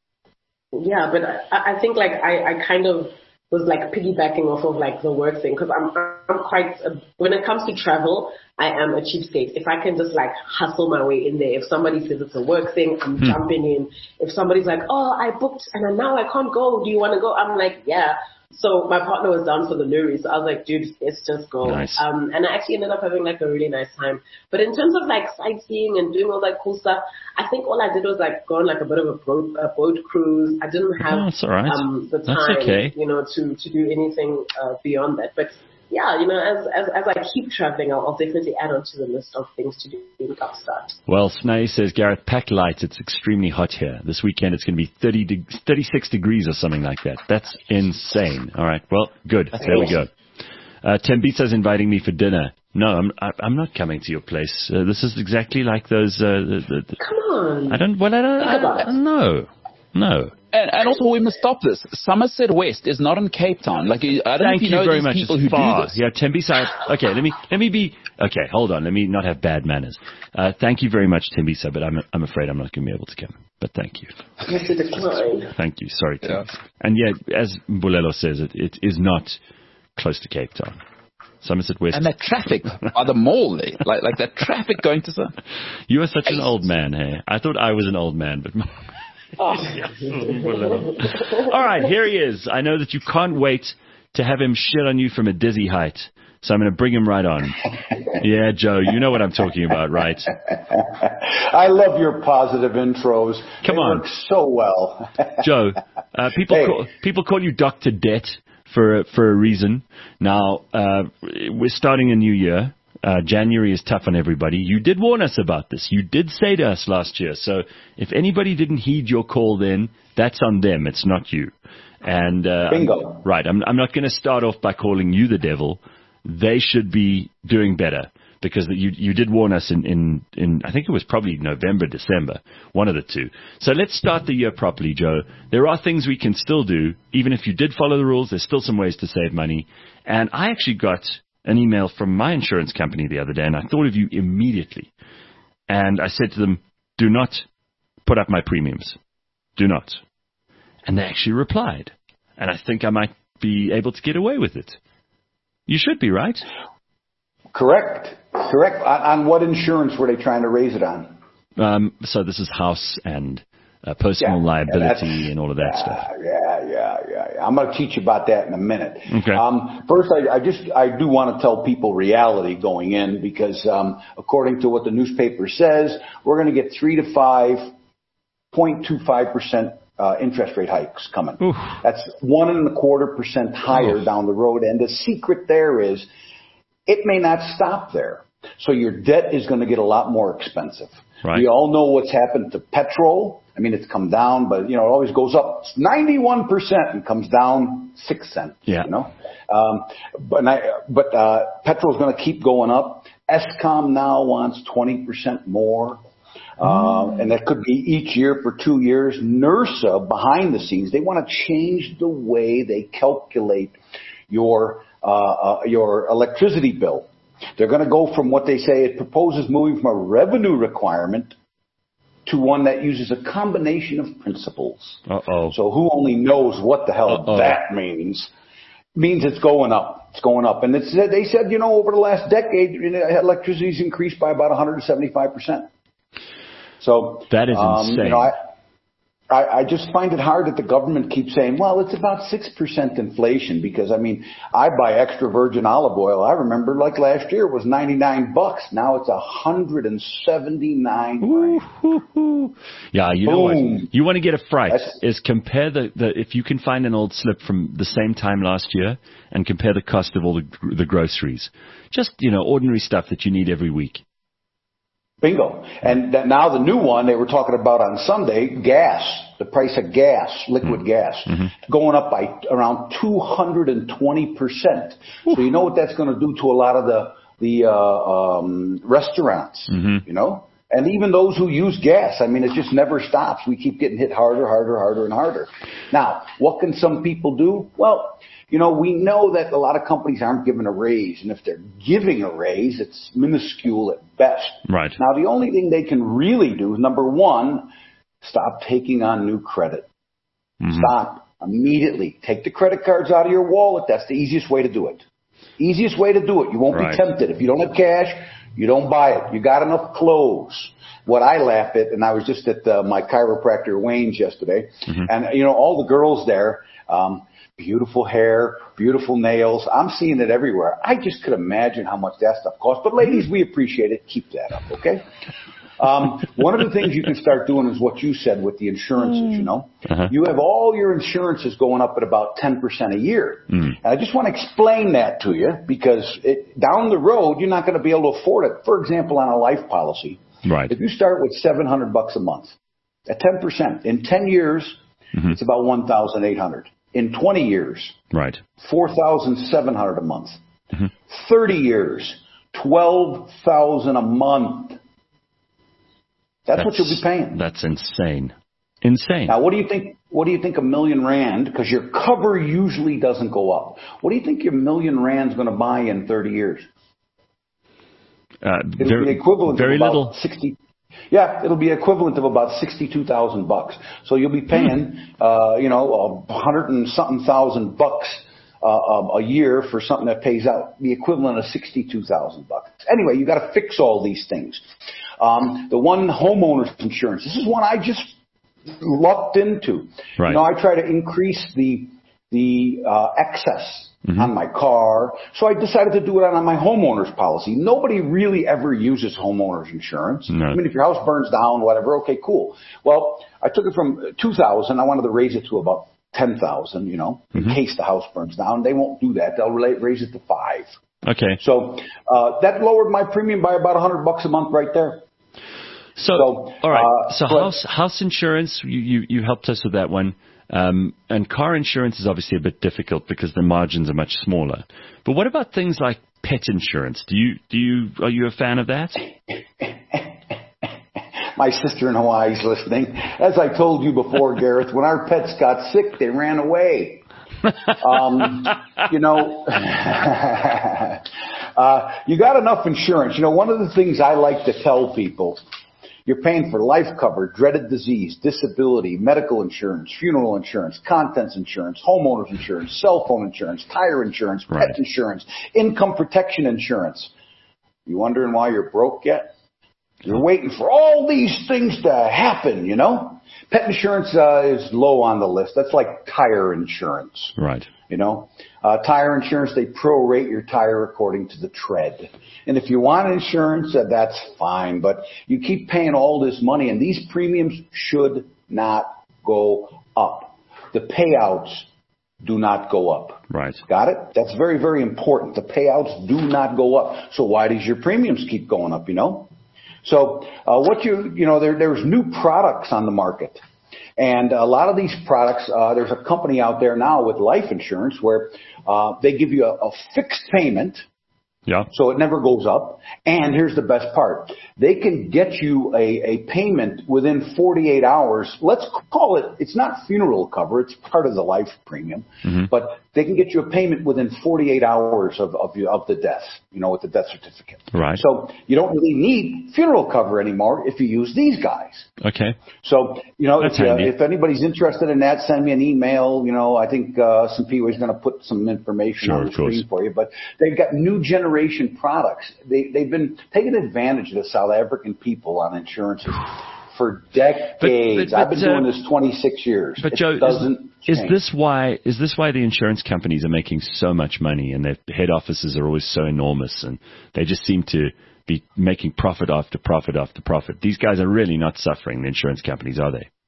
Yeah, but I, I think like I, I kind of was like piggybacking off of like the work thing because I'm I'm quite uh, when it comes to travel, I am a cheapskate. If I can just like hustle my way in there, if somebody says it's a work thing, I'm Hmm. jumping in. If somebody's like, oh, I booked and now I can't go, do you want to go? I'm like, yeah. So my partner was down for the Nuri, so I was like, dude, let's just go. Nice. Um, and I actually ended up having like a really nice time. But in terms of like sightseeing and doing all that cool stuff, I think all I did was like go on like a bit of a boat, a boat cruise. I didn't have Oh, that's all right. um, the That's time, okay. you know, to, to do anything uh, beyond that. But yeah, you know, as, as, as I keep traveling, I'll, I'll definitely add on to the list of things to do in Kapstadt. Well, Snay says, Gareth, pack light. It's extremely hot here. This weekend it's going to be thirty de- thirty-six degrees or something like that. That's insane. All right. Well, good. That's there we awesome. go. Uh, Tembisa's inviting me for dinner. No, I'm, I, I'm not coming to your place. Uh, this is exactly like those, uh, the, the, the, Come on. I don't, well, I don't, Think I about don't, it. no, no. And, and also, we must stop this. Somerset West is not in Cape Town. Like, I don't know Thank if you you know very these much. people It's who far. do this. Yeah, Tembisa. Okay, let me let me be. Okay, hold on. Let me not have bad manners. Uh, thank you very much, Tembisa, but I'm I'm afraid I'm not going to be able to come. But thank you, You have to decline. thank you. Sorry, Tim. Yeah. And yeah, as Mbulelo says, it it is not close to Cape Town. Somerset West. And that traffic by the mall there, like like that traffic going to some. You are such an old man, hey. I thought I was an old man, but. Oh. All right, here he is. I know that you can't wait to have him shit on you from a dizzy height, so I'm going to bring him right on. Yeah, Joe, you know what I'm talking about, right? I love your positive intros. Come they on. work so well. Joe, uh, people Hey. call, people call you Doctor Debt for a, for a reason. Now uh, we're starting a new year. Uh, January is tough on everybody. You did warn us about this. You did say to us last year. So if anybody didn't heed your call, then that's on them. It's not you. And uh, Bingo. right. I'm I'm not going to start off by calling you the devil. They should be doing better because you you did warn us in, in, in I think it was probably November, December, one of the two. So let's start the year properly, Joe. There are things we can still do. Even if you did follow the rules, there's still some ways to save money. And I actually got an email from my insurance company the other day, and I thought of you immediately. And I said to them, do not put up my premiums. Do not. And they actually replied. And I think I might be able to get away with it. You should be, right? Correct. Correct. On, on what insurance were they trying to raise it on? Um, so this is house and uh, personal yeah, liability yeah, and all of that yeah, stuff. Yeah, yeah, yeah, yeah. I'm going to teach you about that in a minute. Okay. Um, first, I, I just I do want to tell people reality going in because um, according to what the newspaper says, we're going to get three to five point two five percent uh, interest rate hikes coming. Oof. That's one and a quarter percent higher Oof. down the road. And the secret there is it may not stop there. So your debt is going to get a lot more expensive. Right. We all know what's happened to petrol. I mean, it's come down, but, you know, it always goes up ninety-one percent and comes down six cents, yeah. you know. Um, but I, but uh, petrol is going to keep going up. Escom now wants twenty percent more. Uh, and that could be each year for two years. NERSA, behind the scenes, they want to change the way they calculate your uh, uh, your electricity bill. They're going to go from what they say it proposes moving from a revenue requirement to one that uses a combination of principles. Uh-oh. So who only knows what the hell Uh-oh. that means? Means it's going up. It's going up. And it's, they said, you know, over the last decade, electricity's increased by about one hundred seventy-five percent. So that is um, insane. You know, I, I, I just find it hard that the government keeps saying, well, it's about six percent inflation because, I mean, I buy extra virgin olive oil. I remember like last year it was ninety-nine bucks. Now it's one hundred seventy-nine. Ooh, hoo, hoo. Yeah, you know Boom. what? You want to get a fright That's, is compare the, the, if you can find an old slip from the same time last year and compare the cost of all the, the groceries. Just, you know, ordinary stuff that you need every week. Bingo. And that now the new one they were talking about on Sunday, gas, the price of gas, liquid mm-hmm. gas, mm-hmm. going up by around two hundred twenty percent. So you know what that's going to do to a lot of the, the, uh, um, restaurants, mm-hmm. you know, and even those who use gas. I mean, it just never stops. We keep getting hit harder, harder, harder, and harder. Now, what can some people do? Well, you know, we know that a lot of companies aren't giving a raise, and if they're giving a raise, it's minuscule at best. Right. Now, the only thing they can really do is, number one, stop taking on new credit. Mm-hmm. Stop immediately. Take the credit cards out of your wallet. That's the easiest way to do it. Easiest way to do it. You won't right. be tempted. If you don't have cash, you don't buy it. You got enough clothes. What I laugh at, and I was just at uh, my chiropractor Wayne's yesterday, mm-hmm. and, you know, all the girls there, um, beautiful hair, beautiful nails. I'm seeing it everywhere. I just could imagine how much that stuff costs. But ladies, we appreciate it. Keep that up, okay? Um, one of the things you can start doing is what you said with the insurances, you know. Uh-huh. You have all your insurances going up at about ten percent a year. Mm. And I just want to explain that to you because it, down the road, you're not going to be able to afford it. For example, on a life policy, right. if you start with seven hundred bucks a month, at ten percent, in ten years, mm-hmm. it's about one thousand eight hundred. In twenty years, right, four thousand seven hundred a month. Mm-hmm. thirty years, twelve thousand a month. That's, that's what you'll be paying. That's insane. Insane. Now, what do you think? What do you think a million rand? Because your cover usually doesn't go up. What do you think your million rand's going to buy in thirty years? Uh, It'll very, be equivalent very of about little. sixty. Yeah, it'll be equivalent of about sixty-two thousand bucks. So you'll be paying, uh, you know, a hundred and something thousand bucks uh, a year for something that pays out the equivalent of sixty-two thousand bucks. Anyway, you got to fix all these things. Um, the one homeowner's insurance. This is one I just lucked into. Right. You know, I try to increase the the uh, excess mm-hmm. on my car, so I decided to do it on my homeowner's policy. Nobody really ever uses homeowner's insurance. No. I mean, if your house burns down, whatever, okay, cool. Well, I took it from two thousand. I wanted to raise it to about ten thousand. You know, mm-hmm. in case the house burns down. They won't do that. They'll raise it to five. Okay. So uh, that lowered my premium by about a hundred bucks a month, right there. So, so all right. Uh, so but, house house insurance, you, you you helped us with that one. Um, and car insurance is obviously a bit difficult because the margins are much smaller. But what about things like pet insurance? Do you do you are you a fan of that? My sister in Hawaii is listening. As I told you before, Gareth, when our pets got sick, they ran away. um, you know, uh, you got enough insurance. You know, one of the things I like to tell people, You're paying for life cover, dreaded disease, disability, medical insurance, funeral insurance, contents insurance, homeowners insurance, cell phone insurance, tire insurance, pet Right. insurance, income protection insurance. You wondering why you're broke yet? You're waiting for all these things to happen, you know? Pet insurance uh, is low on the list. That's like tire insurance. Right. You know, uh, tire insurance, they prorate your tire according to the tread. And if you want insurance, uh, that's fine. But you keep paying all this money, and these premiums should not go up. The payouts do not go up. Right. Got it? That's very, very important. The payouts do not go up. So why does your premiums keep going up, you know? So uh, what you, you know, there, there's new products on the market. And a lot of these products, uh, there's a company out there now with life insurance where uh, they give you a, a fixed payment, Yeah. so it never goes up. And here's the best part. They can get you a, a payment within forty-eight hours. Let's call it, it's not funeral cover, it's part of the life premium. Mm-hmm. But they can get you a payment within forty-eight hours of, of, of the death, you know, with the death certificate. Right. So you don't really need funeral cover anymore if you use these guys. Okay. So, you know, That's if, uh, handy. if anybody's interested in that, send me an email. You know, I think uh, S and P is going to put some information Sure, on the of course. screen for you. But they've got new generation products. They, they've been taking advantage of the South African people on insurances for decades. But- but- I've been but, uh, doing this twenty-six years. But it Joe, doesn't is, is change. this why is this why the insurance companies are making so much money and their head offices are always so enormous and they just seem to be making profit after profit after profit? These guys are really not suffering, the insurance companies, are they?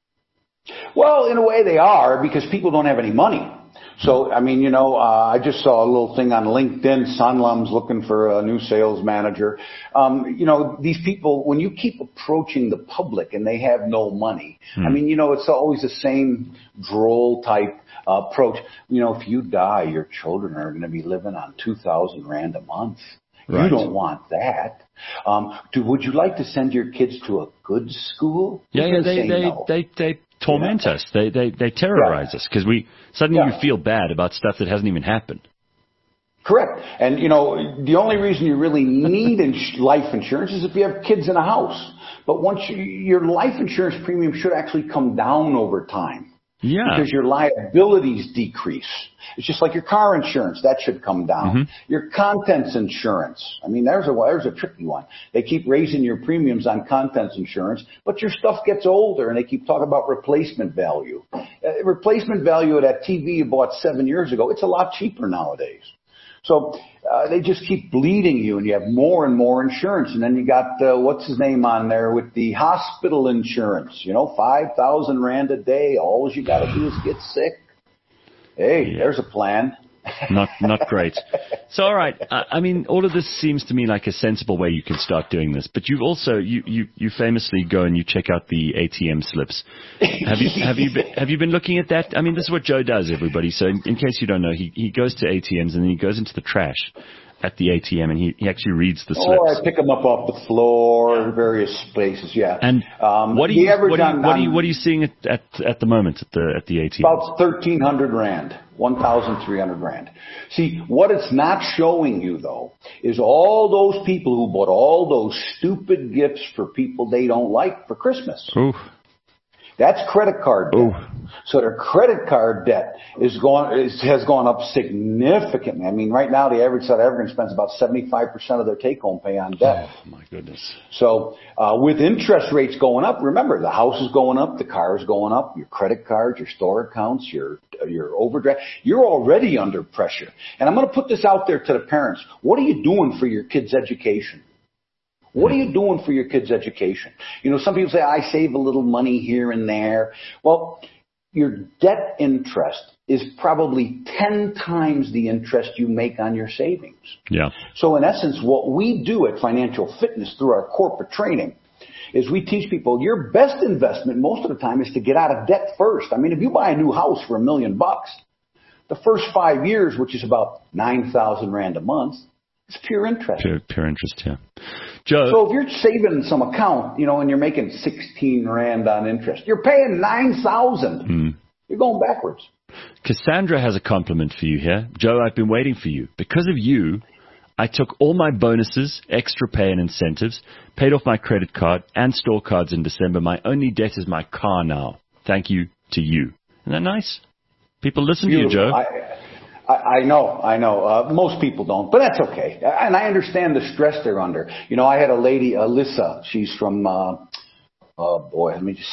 Well, in a way they are, because people don't have any money. So, I mean, you know, uh, I just saw a little thing on LinkedIn. Sanlam's looking for a new sales manager. Um, you know, these people, when you keep approaching the public and they have no money, Hmm. I mean, you know, it's always the same droll type uh, approach. You know, if you die, your children are going to be living on two thousand rand a month. Right. You don't want that. Um, do, would you like to send your kids to a good school? Yeah, Who's yeah, gonna they say they, no? they they torment Yeah. us. They they they terrorize Yeah. us because we suddenly Yeah. we feel bad about stuff that hasn't even happened. Correct. And, you know, the only reason you really need ins- life insurance is if you have kids in a house. But once you, your life insurance premium should actually come down over time. Yeah. Because your liabilities decrease. It's just like your car insurance. That should come down. Mm-hmm. Your contents insurance. I mean, there's a, there's a tricky one. They keep raising your premiums on contents insurance, but your stuff gets older and they keep talking about replacement value. Uh, replacement value of that T V you bought seven years ago, it's a lot cheaper nowadays. So uh, they just keep bleeding you, and you have more and more insurance. And then you got, uh, what's his name on there with the hospital insurance, you know, five thousand rand a day. All you got to do is get sick. Hey, Yeah. there's a plan. Not not great. So, all right. I, I mean, all of this seems to me like a sensible way you can start doing this. But you've also you, you, you famously go and you check out the A T M slips. Have you have you been, have you been looking at that? I mean, this is what Joe does, everybody. So, in, in case you don't know, he he goes to A T Ms and then he goes into the trash at the A T M and he, he actually reads the slips. Or I pick them up off the floor in various places. Yeah. And um, what are the you average what are you, on- what are you on- what are you seeing at, at at the moment at the at the A T M? About thirteen hundred rand, one thousand three hundred rand. See, what it's not showing you though is all those people who bought all those stupid gifts for people they don't like for Christmas. Ooh. That's credit card debt. Ooh. So their credit card debt is going is, has gone up significantly. I mean, right now the average South African spends about seventy-five percent of their take-home pay on debt. Oh my goodness. So uh, with interest rates going up, remember the house is going up, the car is going up, your credit cards, your store accounts, your your overdraft. You're already under pressure. And I'm going to put this out there to the parents. What are you doing for your kids' education? What are you doing for your kids' education? You know, some people say, I save a little money here and there. Well, your debt interest is probably ten times the interest you make on your savings. Yeah. So in essence, what we do at Financial Fitness through our corporate training is we teach people your best investment most of the time is to get out of debt first. I mean, if you buy a new house for a million bucks, the first five years, which is about nine thousand rand a month, it's pure interest. Pure, pure interest, yeah. Joe. So if you're saving some account, you know, and you're making sixteen rand on interest, you're paying nine thousand. Hmm. You're going backwards. Cassandra has a compliment for you here. Joe, I've been waiting for you. Because of you, I took all my bonuses, extra pay and incentives, paid off my credit card and store cards in December. My only debt is my car now. Thank you to you. Isn't that nice? People listen Beautiful. to you, Joe. I, I, I know, I know. Uh, most people don't, but that's okay. And I understand the stress they're under. You know, I had a lady, Alyssa. She's from, uh, oh boy, let me just,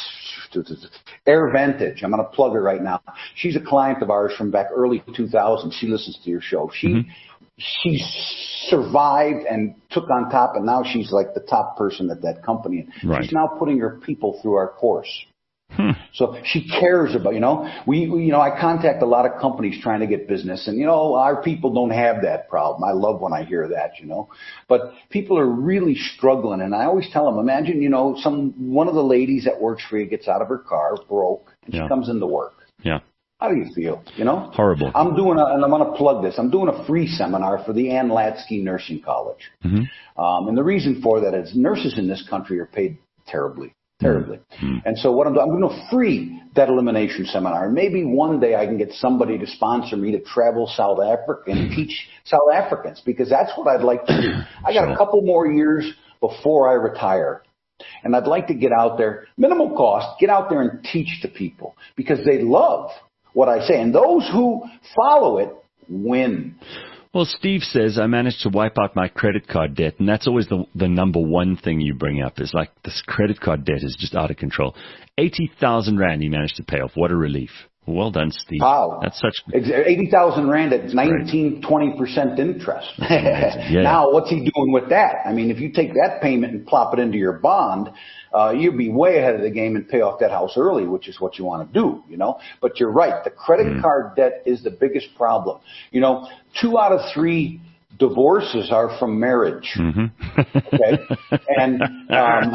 Air Vantage. I'm going to plug her right now. She's a client of ours from back early two thousand. She listens to your show. She, mm-hmm. she survived and took on top, and now she's like the top person at that company. Right. She's now putting her people through our course. Hmm. So she cares about, you know, we, we, you know, I contact a lot of companies trying to get business, and, you know, our people don't have that problem. I love when I hear that, you know, but people are really struggling. And I always tell them, imagine, you know, some, one of the ladies that works for you gets out of her car, broke, and yeah. she comes into work. Yeah. How do you feel? You know? Horrible. I'm doing a, and I'm going to plug this. I'm doing a free seminar for the Ann Latsky Nursing College. Mm-hmm. Um, and the reason for that is nurses in this country are paid terribly. Terribly. Mm-hmm. And so what I'm doing, I'm doing a free debt elimination seminar. And maybe one day I can get somebody to sponsor me to travel South Africa and teach South Africans, because that's what I'd like to do. I got sure. a couple more years before I retire. And I'd like to get out there, minimal cost, get out there and teach the people, because they love what I say. And those who follow it win. Well, Steve says, I managed to wipe out my credit card debt, and that's always the the number one thing you bring up is like this credit card debt is just out of control. eighty thousand rand you managed to pay off. What a relief. Well done, Steve. Wow. That's such... eighty thousand rand at nineteen, twenty percent interest. Yeah. Now, what's he doing with that? I mean, if you take that payment and plop it into your bond, uh, you'd be way ahead of the game and pay off that house early, which is what you want to do, you know. But you're right. The credit mm. card debt is the biggest problem. You know, two out of three divorces are from marriage. Mm-hmm. Okay. And um,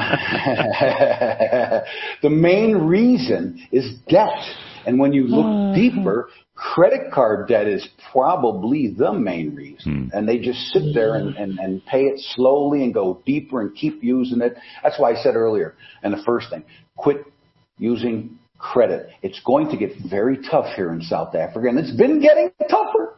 the main reason is debt. And when you look deeper, credit card debt is probably the main reason. Hmm. And they just sit there and, and, and pay it slowly and go deeper and keep using it. That's why I said earlier, and the first thing, quit using credit. It's going to get very tough here in South Africa, and it's been getting tougher.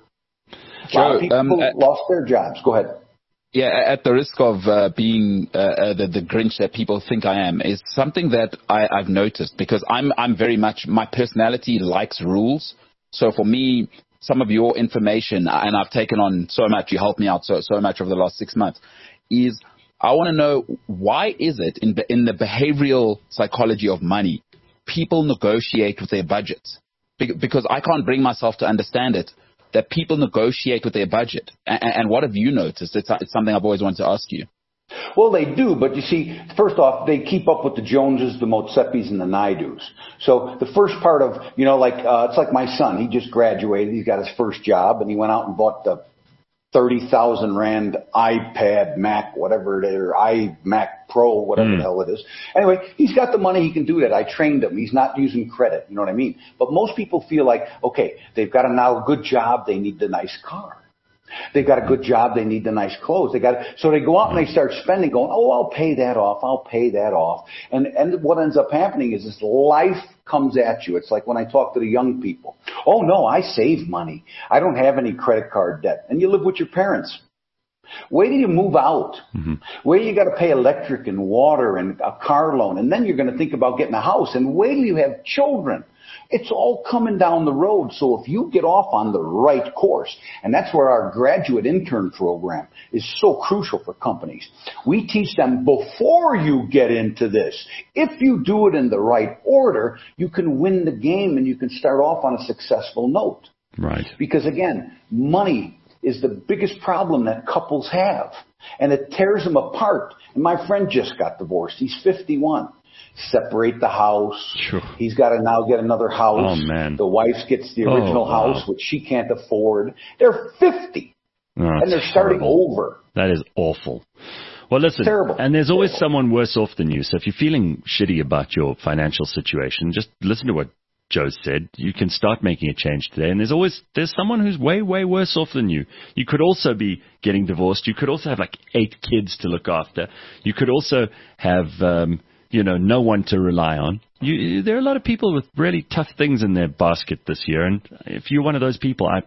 A lot of people um, uh, lost their jobs. Go ahead. Yeah, at the risk of uh, being uh, uh, the, the Grinch that people think I am, is something that I, I've noticed, because I'm I'm very much, my personality likes rules. So for me, some of your information, and I've taken on so much, you helped me out so so much over the last six months, is I want to know, why is it in the, in the behavioral psychology of money, people negotiate with their budgets? Be- because I can't bring myself to understand it, that people negotiate with their budget. And, and what have you noticed? It's, it's something I've always wanted to ask you. Well, they do, but you see, first off, they keep up with the Joneses, the Motsepis, and the Naidus. So the first part of, you know, like, uh, it's like my son. He just graduated. He's got his first job, and he went out and bought the thirty thousand rand iPad, Mac, whatever it is, or iMac Pro, whatever mm. the hell it is. Anyway, he's got the money. He can do that. I trained him. He's not using credit. You know what I mean? But most people feel like, okay, they've got a now good job. They need the nice car. They've got a good job. They need the nice clothes. They got so they go out and they start spending, going, oh, I'll pay that off. I'll pay that off. And and what ends up happening is this life comes at you. It's like when I talk to the young people. Oh no, I save money. I don't have any credit card debt. And you live with your parents. Wait till you move out. Mm-hmm. Wait till you got to pay electric and water and a car loan, and then you're going to think about getting a house. And wait till you have children. It's all coming down the road. So if you get off on the right course, and that's where our graduate intern program is so crucial for companies. We teach them before you get into this. If you do it in the right order, you can win the game and you can start off on a successful note. Right. Because again, money is the biggest problem that couples have, and it tears them apart. And my friend just got divorced. He's fifty-one. Separate the house. Sure. He's got to now get another house. Oh, man. The wife gets the original oh, wow. house, which she can't afford. They're fifty, oh, and they're starting horrible. over. That is awful. Well, listen, Terrible. and there's always Terrible. someone worse off than you. So if you're feeling shitty about your financial situation, just listen to what Joe said. You can start making a change today. And there's always, there's someone who's way, way worse off than you. You could also be getting divorced. You could also have like eight kids to look after. You could also have, um, you know, no one to rely on. You, there are a lot of people with really tough things in their basket this year. And if you're one of those people, I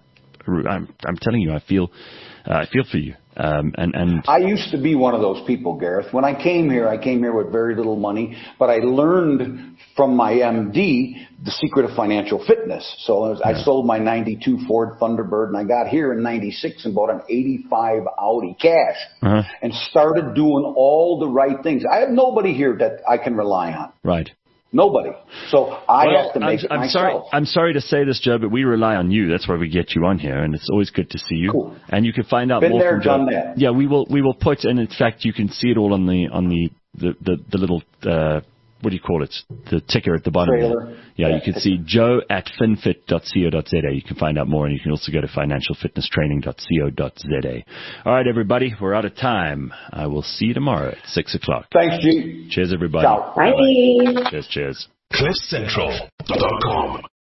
I'm, I'm telling you, I feel, uh, I feel for you. Um, and, and I used to be one of those people, Gareth. When I came here, I came here with very little money, but I learned from my M D the secret of financial fitness. So I sold my ninety-two Ford Thunderbird, and I got here in ninety-six and bought an eighty-five Audi cash uh-huh. and started doing all the right things. I have nobody here that I can rely on. Right. Nobody. So I well, have to make I'm, it I'm myself. Sorry, I'm sorry to say this, Joe, but we rely on you. That's why we get you on here, and it's always good to see you. Cool. And you can find out Been more there, from Joe. done that. Yeah, we will. We will put, and in fact, you can see it all on the on the the the, the little uh, what do you call it? The ticker at the bottom. Trailer. Yeah, yeah, you can see Joe at finfit dot co dot z a. You can find out more, and you can also go to financial fitness training dot co dot z a. All right, everybody, we're out of time. I will see you tomorrow at six o'clock. Thanks, G. Cheers, everybody. Ciao. Bye. Cheers, cheers. cliff central dot com